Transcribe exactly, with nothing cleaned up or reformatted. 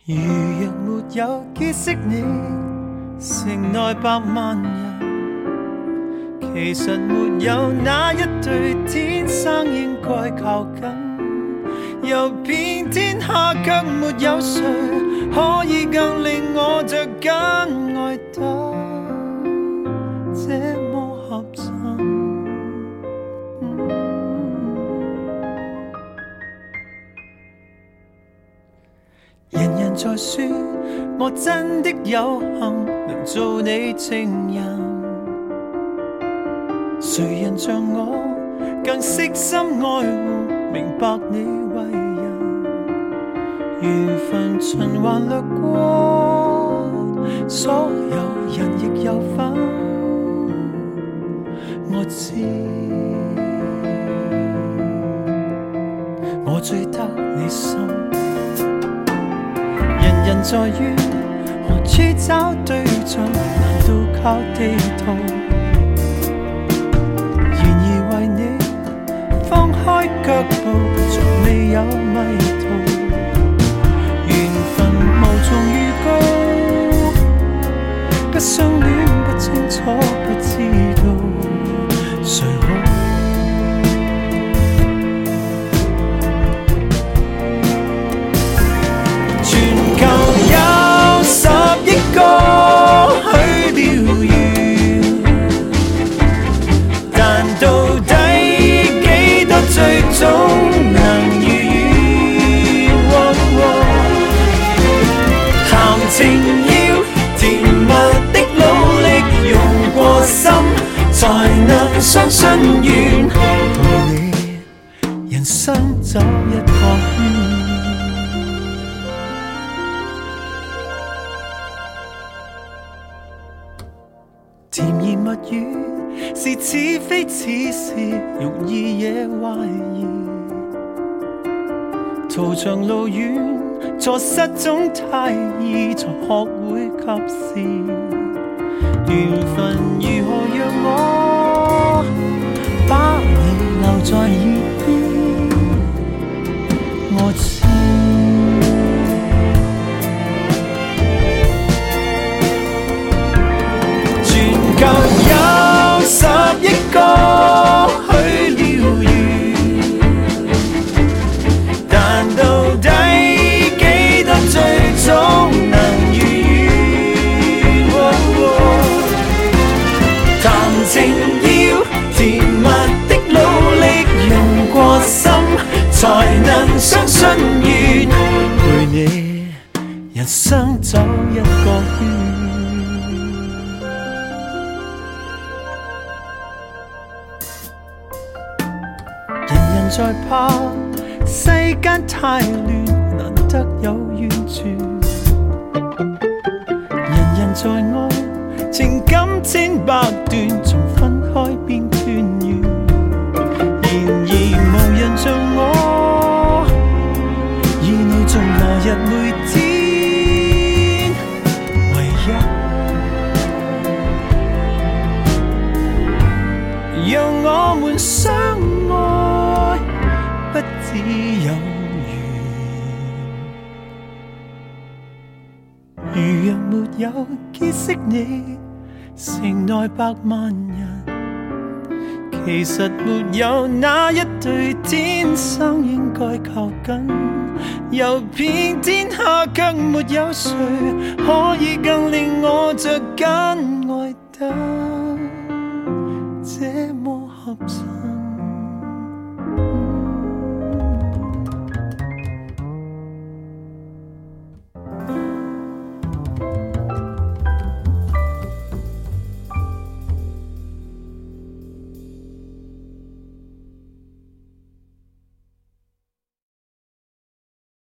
如若沒有結識你，城內百萬人，其實沒有哪一對天生應該靠近，遊遍天下卻沒有誰可以更令我着緊愛得這麼合襯。人人在說我真的有幸能做你情人，誰人像我更悉心愛護，明白你為人，緣分循環掠過，所有人亦有份，我知我最得你心。人人在於何處找對象，難道靠地圖？然而為你放開腳步，從未有迷途。緣分無從預告，不相戀不清楚不知道誰好。個去燎原，但到底幾多最終能如願？談情要甜蜜的努力用過心，才能相信緣。陪你人生走一個圈。甜言蜜語是似非似是，容易惹懷疑。途長路遠，錯失總太易，才學會及時。緣分如何讓我把你留在耳邊？我知夠有十億個去燎原，但到底幾多最終能如願？談情要甜蜜的努力用過心，才能相信緣。陪你人生走一個圈。在怕世間太亂，難得有緣處。人人在愛，情感千百段，從分開變團圓。然而無人像我，以你做來日每天唯一，讓我們相愛不只有緣。如若沒有結識你，城內百萬人，其實沒有哪一對天生應該靠近，遊遍天下卻沒有誰可以更令我着緊愛得這麼合襯。